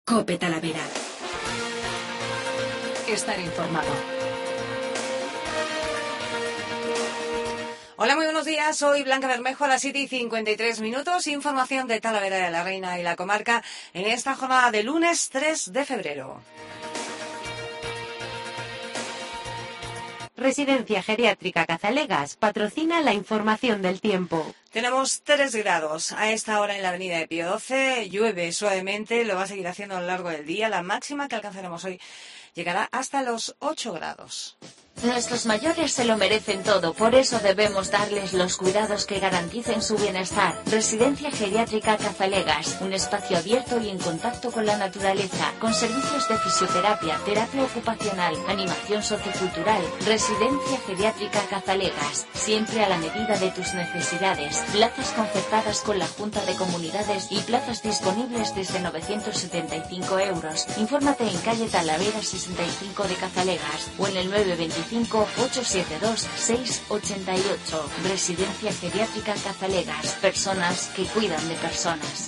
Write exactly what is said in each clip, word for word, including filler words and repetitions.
COPE Talavera. Estar informado. Hola, muy buenos días. Soy Blanca Bermejo a las siete y cincuenta y tres minutos. Información de Talavera de la Reina y la comarca en esta jornada de lunes tres de febrero. Residencia Geriátrica Cazalegas patrocina la información del tiempo. Tenemos tres grados a esta hora en la avenida de Pío doce. Llueve suavemente, lo va a seguir haciendo a lo largo del día. La máxima que alcanzaremos hoy llegará hasta los ocho grados. Nuestros mayores se lo merecen todo, por eso debemos darles los cuidados que garanticen su bienestar. Residencia Geriátrica Cazalegas, un espacio abierto y en contacto con la naturaleza, con servicios de fisioterapia, terapia ocupacional, animación sociocultural. Residencia Geriátrica Cazalegas, siempre a la medida de tus necesidades. Plazas concertadas con la Junta de Comunidades y plazas disponibles desde novecientos setenta y cinco euros. Infórmate en calle Talavera sesenta y cinco de Cazalegas o en el nueve veinticinco ocho siete dos seis ocho ocho. Residencia Geriátrica Cazalegas. Personas que cuidan de personas.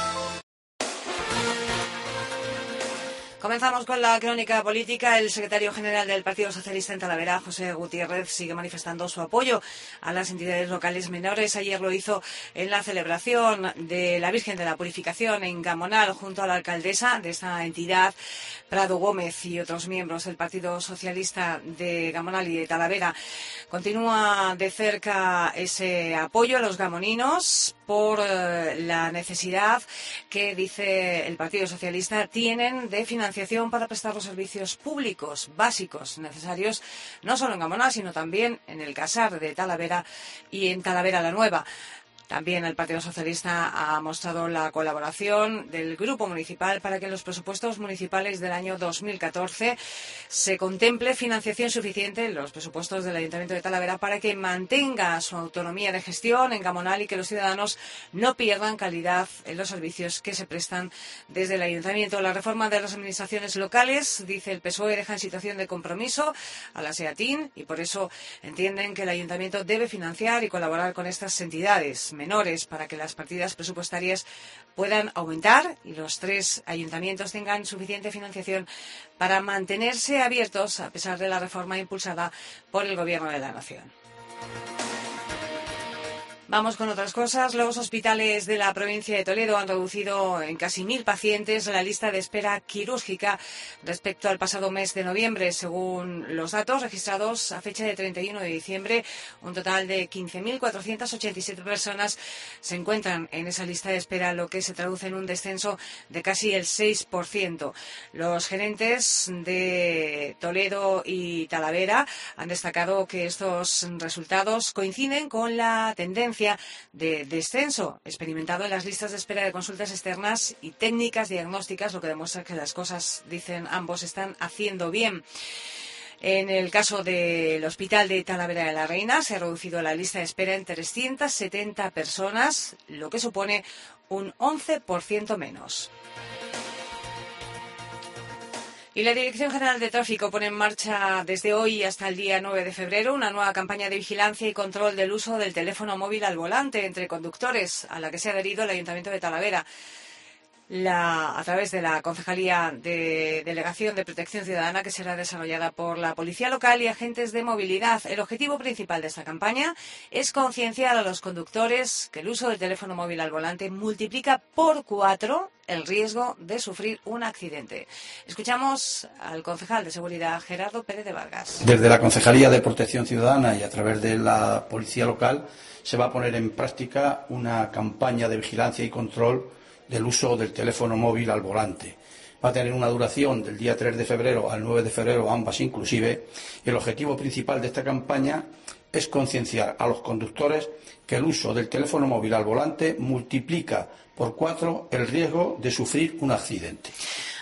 Comenzamos con la crónica política. El secretario general del Partido Socialista en Talavera, José Gutiérrez, sigue manifestando su apoyo a las entidades locales menores. Ayer lo hizo en la celebración de la Virgen de la Purificación en Gamonal, junto a la alcaldesa de esta entidad, Prado Gómez, y otros miembros del Partido Socialista de Gamonal y de Talavera. Continúa de cerca ese apoyo a los gamoninos por eh, la necesidad que, dice el Partido Socialista, tienen de financiación para prestar los servicios públicos básicos necesarios, no solo en Gamonal, sino también en el Casar de Talavera y en Talavera la Nueva. También el Partido Socialista ha mostrado la colaboración del Grupo Municipal para que en los presupuestos municipales del año dos mil catorce se contemple financiación suficiente en los presupuestos del Ayuntamiento de Talavera para que mantenga su autonomía de gestión en Gamonal y que los ciudadanos no pierdan calidad en los servicios que se prestan desde el Ayuntamiento. La reforma de las administraciones locales, dice el P S O E, deja en situación de compromiso a la SEATIN y por eso entienden que el Ayuntamiento debe financiar y colaborar con estas entidades menores para que las partidas presupuestarias puedan aumentar y los tres ayuntamientos tengan suficiente financiación para mantenerse abiertos a pesar de la reforma impulsada por el Gobierno de la Nación. Vamos con otras cosas. Los hospitales de la provincia de Toledo han reducido en casi mil pacientes la lista de espera quirúrgica respecto al pasado mes de noviembre. Según los datos registrados a fecha de treinta y uno de diciembre, un total de quince mil cuatrocientas ochenta y siete personas se encuentran en esa lista de espera, lo que se traduce en un descenso de casi el seis por ciento. Los gerentes de Toledo y Talavera han destacado que estos resultados coinciden con la tendencia de descenso experimentado en las listas de espera de consultas externas y técnicas diagnósticas, lo que demuestra que las cosas, dicen ambos, están haciendo bien. En el caso del Hospital de Talavera de la Reina se ha reducido la lista de espera en trescientas setenta personas, lo que supone un once por ciento menos. Y la Dirección General de Tráfico pone en marcha desde hoy hasta el día nueve de febrero una nueva campaña de vigilancia y control del uso del teléfono móvil al volante entre conductores, a la que se ha adherido el Ayuntamiento de Talavera. La, a través de la Concejalía de Delegación de Protección Ciudadana, que será desarrollada por la Policía Local y agentes de movilidad. El objetivo principal de esta campaña es concienciar a los conductores que el uso del teléfono móvil al volante multiplica por cuatro el riesgo de sufrir un accidente. Escuchamos al concejal de Seguridad, Gerardo Pérez de Vargas. Desde la Concejalía de Protección Ciudadana y a través de la Policía Local se va a poner en práctica una campaña de vigilancia y control del uso del teléfono móvil al volante. Va a tener una duración del día tres de febrero al nueve de febrero, ambas inclusive, y el objetivo principal de esta campaña es concienciar a los conductores que el uso del teléfono móvil al volante multiplica por cuatro el riesgo de sufrir un accidente.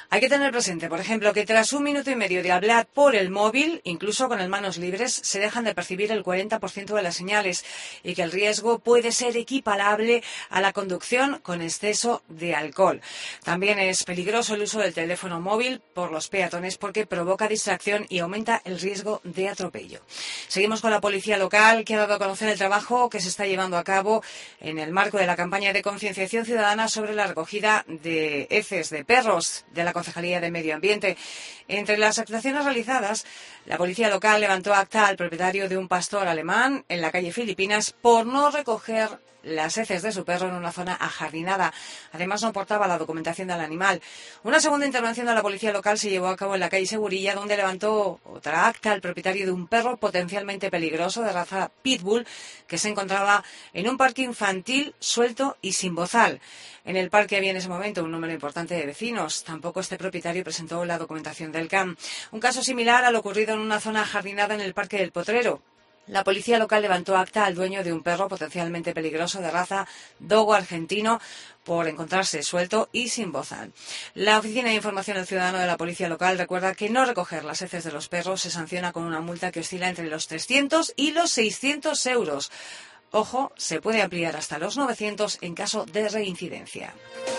Hay que tener presente, por ejemplo, que tras un minuto y medio de hablar por el móvil, incluso con las manos libres, se dejan de percibir el cuarenta por ciento de las señales y que el riesgo puede ser equiparable a la conducción con exceso de alcohol. También es peligroso el uso del teléfono móvil por los peatones porque provoca distracción y aumenta el riesgo de atropello. Seguimos con la policía local, que ha dado a conocer el trabajo que se está llevando a cabo en el marco de la campaña de concienciación ciudadana sobre la recogida de heces de perros de la Concejalía de Medio Ambiente. Entre las actuaciones realizadas, la policía local levantó acta al propietario de un pastor alemán en la calle Filipinas por no recoger las heces de su perro en una zona ajardinada. Además, no portaba la documentación del animal. Una segunda intervención de la policía local se llevó a cabo en la calle Segurilla, donde levantó otra acta al propietario de un perro potencialmente peligroso de raza Pitbull que se encontraba en un parque infantil suelto y sin bozal. En el parque había en ese momento un número importante de vecinos. Tampoco este propietario presentó la documentación del C A M. Un caso similar al ocurrido en una zona ajardinada en el Parque del Potrero. La policía local levantó acta al dueño de un perro potencialmente peligroso de raza dogo argentino por encontrarse suelto y sin bozal. La Oficina de Información al Ciudadano de la Policía Local recuerda que no recoger las heces de los perros se sanciona con una multa que oscila entre los trescientos y los seiscientos euros. Ojo, se puede ampliar hasta los novecientos en caso de reincidencia.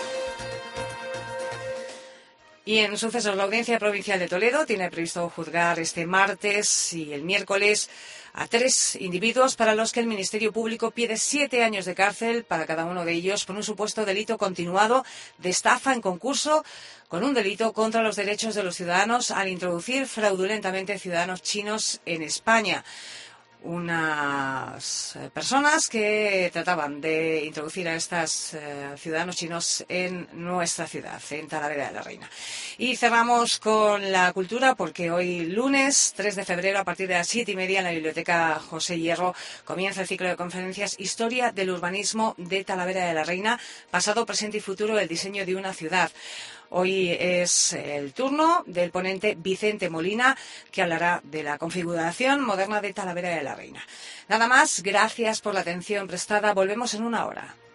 Y en sucesos, la Audiencia Provincial de Toledo tiene previsto juzgar este martes y el miércoles a tres individuos para los que el Ministerio Público pide siete años de cárcel para cada uno de ellos por un supuesto delito continuado de estafa en concurso con un delito contra los derechos de los ciudadanos al introducir fraudulentamente ciudadanos chinos en España. Unas personas que trataban de introducir a estos eh, ciudadanos chinos en nuestra ciudad, en Talavera de la Reina. Y cerramos con la cultura porque hoy lunes tres de febrero a partir de las siete y media en la Biblioteca José Hierro comienza el ciclo de conferencias Historia del Urbanismo de Talavera de la Reina, pasado, presente y futuro del diseño de una ciudad. Hoy es el turno del ponente Vicente Molina, que hablará de la configuración moderna de Talavera de la Reina. Nada más, gracias por la atención prestada. Volvemos en una hora.